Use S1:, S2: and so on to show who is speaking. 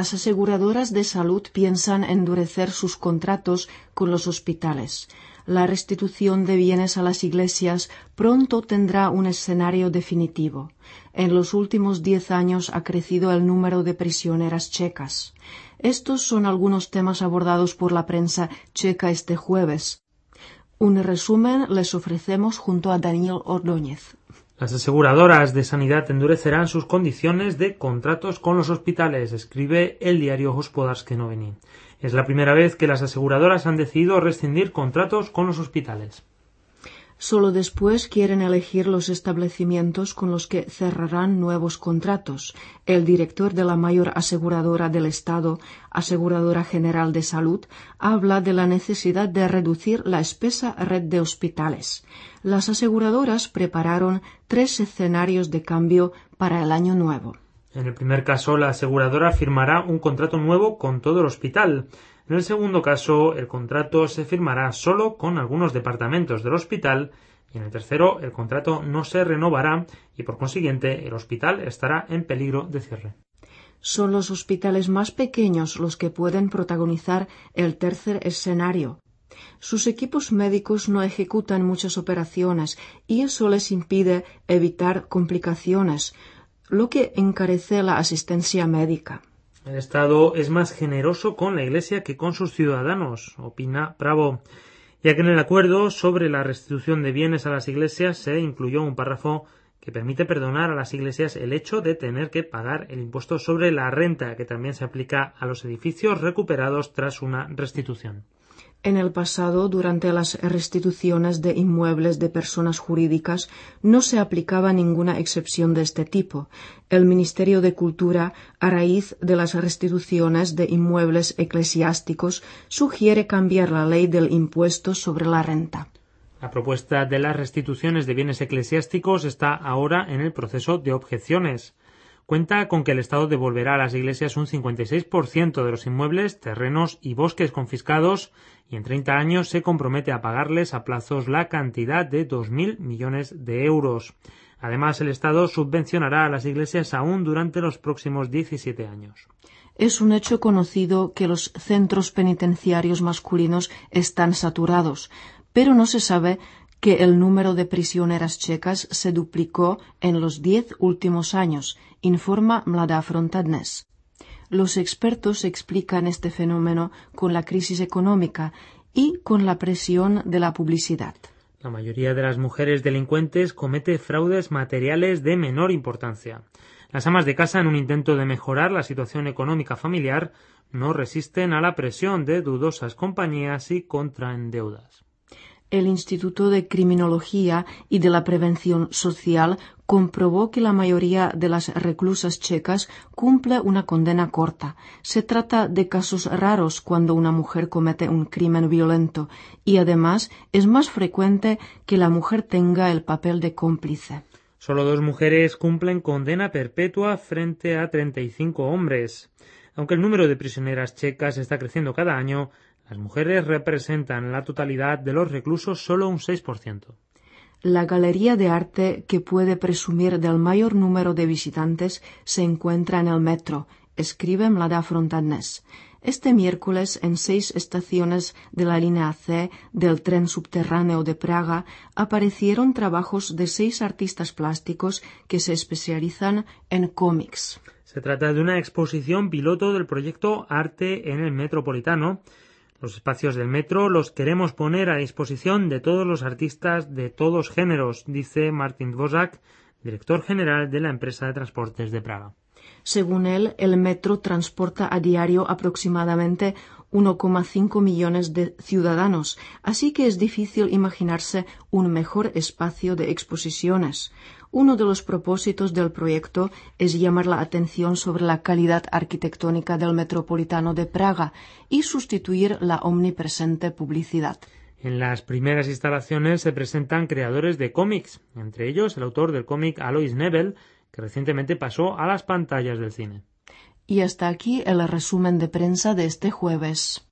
S1: Las aseguradoras de salud piensan endurecer sus contratos con los hospitales. La restitución de bienes a las iglesias pronto tendrá un escenario definitivo. En los últimos 10 años ha crecido el número de prisioneras checas. Estos son algunos temas abordados por la prensa checa este jueves. Un resumen les ofrecemos junto a Daniel Ordóñez.
S2: Las aseguradoras de sanidad endurecerán sus condiciones de contratos con los hospitales, escribe el diario Hospodarsky Noviny. Es la primera vez que las aseguradoras han decidido rescindir contratos con los hospitales.
S1: Solo después quieren elegir los establecimientos con los que cerrarán nuevos contratos. El director de la mayor aseguradora del Estado, Aseguradora General de Salud, habla de la necesidad de reducir la espesa red de hospitales. Las aseguradoras prepararon 3 escenarios de cambio para el año nuevo.
S2: En el primer caso, la aseguradora firmará un contrato nuevo con todo el hospital. En el segundo caso, el contrato se firmará solo con algunos departamentos del hospital y en el tercero, el contrato no se renovará y, por consiguiente, el hospital estará en peligro de cierre.
S1: Son los hospitales más pequeños los que pueden protagonizar el tercer escenario. Sus equipos médicos no ejecutan muchas operaciones y eso les impide evitar complicaciones, lo que encarece la asistencia médica.
S2: El Estado es más generoso con la Iglesia que con sus ciudadanos, opina Bravo, ya que en el acuerdo sobre la restitución de bienes a las iglesias se incluyó un párrafo que permite perdonar a las iglesias el hecho de tener que pagar el impuesto sobre la renta, que también se aplica a los edificios recuperados tras una restitución.
S1: En el pasado, durante las restituciones de inmuebles de personas jurídicas, no se aplicaba ninguna excepción de este tipo. El Ministerio de Cultura, a raíz de las restituciones de inmuebles eclesiásticos, sugiere cambiar la ley del impuesto sobre la renta.
S2: La propuesta de las restituciones de bienes eclesiásticos está ahora en el proceso de objeciones. Cuenta con que el Estado devolverá a las iglesias un 56% de los inmuebles, terrenos y bosques confiscados y en 30 años se compromete a pagarles a plazos la cantidad de 2.000 millones de euros. Además, el Estado subvencionará a las iglesias aún durante los próximos 17 años.
S1: Es un hecho conocido que los centros penitenciarios masculinos están saturados, pero no se sabe que el número de prisioneras checas se duplicó en los 10 últimos años, informa Mladá fronta Dnes. Los expertos explican este fenómeno con la crisis económica y con la presión de la publicidad.
S2: La mayoría de las mujeres delincuentes comete fraudes materiales de menor importancia. Las amas de casa, en un intento de mejorar la situación económica familiar, no resisten a la presión de dudosas compañías y contraen deudas.
S1: El Instituto de Criminología y de la Prevención Social comprobó que la mayoría de las reclusas checas cumple una condena corta. Se trata de casos raros cuando una mujer comete un crimen violento y además es más frecuente que la mujer tenga el papel de cómplice.
S2: Solo 2 mujeres cumplen condena perpetua frente a 35 hombres. Aunque el número de prisioneras checas está creciendo cada año, las mujeres representan la totalidad de los reclusos solo un 6%.
S1: La galería de arte que puede presumir del mayor número de visitantes se encuentra en el metro, escribe Mladá fronta Dnes. Este miércoles, en 6 estaciones de la línea C del tren subterráneo de Praga, aparecieron trabajos de 6 artistas plásticos que se especializan en cómics.
S2: Se trata de una exposición piloto del proyecto Arte en el Metropolitano. Los espacios del metro los queremos poner a disposición de todos los artistas de todos géneros, dice Martin Dvořák, director general de la empresa de transportes de Praga.
S1: Según él, el metro transporta a diario aproximadamente 1,5 millones de ciudadanos, así que es difícil imaginarse un mejor espacio de exposiciones. Uno de los propósitos del proyecto es llamar la atención sobre la calidad arquitectónica del Metropolitano de Praga y sustituir la omnipresente publicidad.
S2: En las primeras instalaciones se presentan creadores de cómics, entre ellos el autor del cómic Alois Nebel, que recientemente pasó a las pantallas del cine.
S1: Y hasta aquí el resumen de prensa de este jueves.